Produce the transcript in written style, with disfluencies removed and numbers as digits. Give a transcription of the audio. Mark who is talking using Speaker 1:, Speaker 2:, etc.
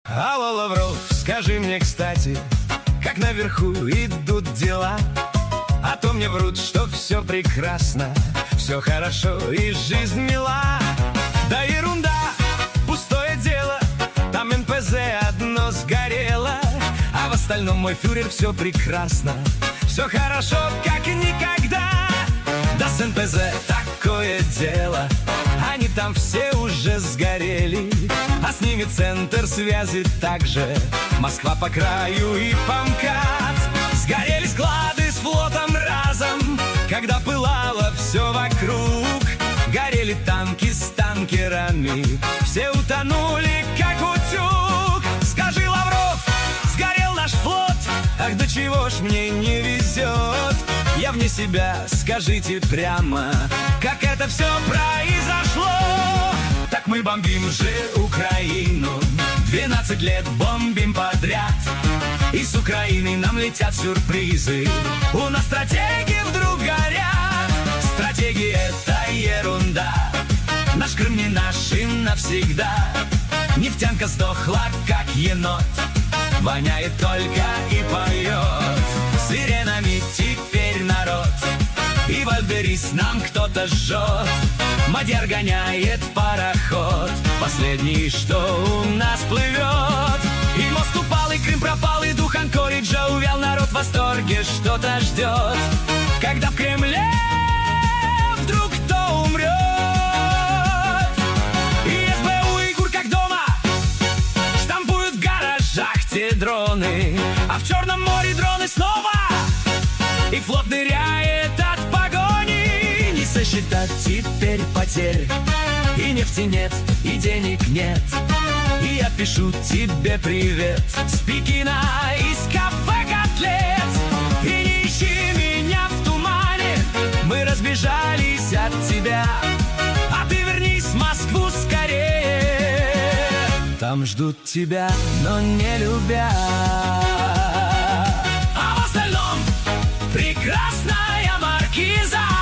Speaker 1: Алло, Лавров, скажи мне, кстати, как наверху идут дела? А то мне врут, что все прекрасно, все хорошо и жизнь мила. Да ерунда, пустое дело, там НПЗ одно сгорело, а в остальном, мой фюрер, все прекрасно, все хорошо, как и никогда. Да с НПЗ такое дело, они там все уже сгорели, а с ними центр связи также, Москва по краю и по МКАД. Сгорели склады с флотом разом, когда пылало все вокруг. Горели танки с танкерами, все утонули, как утюг. Скажи, Лавров, сгорел наш флот, ах, до чего ж мне не везет. Я вне себя, скажите прямо, как это все произошло. Так мы бомбим же Украину, 12 лет бомбим подряд, и с Украины нам летят сюрпризы. У нас стратегии вдруг горят. Стратегии — это ерунда, наш Крым не наш и навсегда. Нефтянка сдохла, как енот, воняет только и поет. Сиренами теперь народ, и Вальберис нам кто-то жжет. Мадьяр гоняет пароход, последний, что у нас плывет. И мост упал, и Крым пропал, и дух Анкориджа увял. Народ в восторге что-то ждет, когда в Кремле вдруг кто умрет. И СБУ и ГУР как дома штампуют в гаражах те дроны, а в Черном море дроны снова, и флот ныряет от погони. Не сосчитать теперь потерь, и нефти нет, и денег нет. И я пишу тебе привет с Пекина, из кафе «Котлет». И не ищи меня в тумане, мы разбежались от тебя, а ты вернись в Москву скорее, там ждут тебя, но не любя. А в остальном прекрасная маркиза.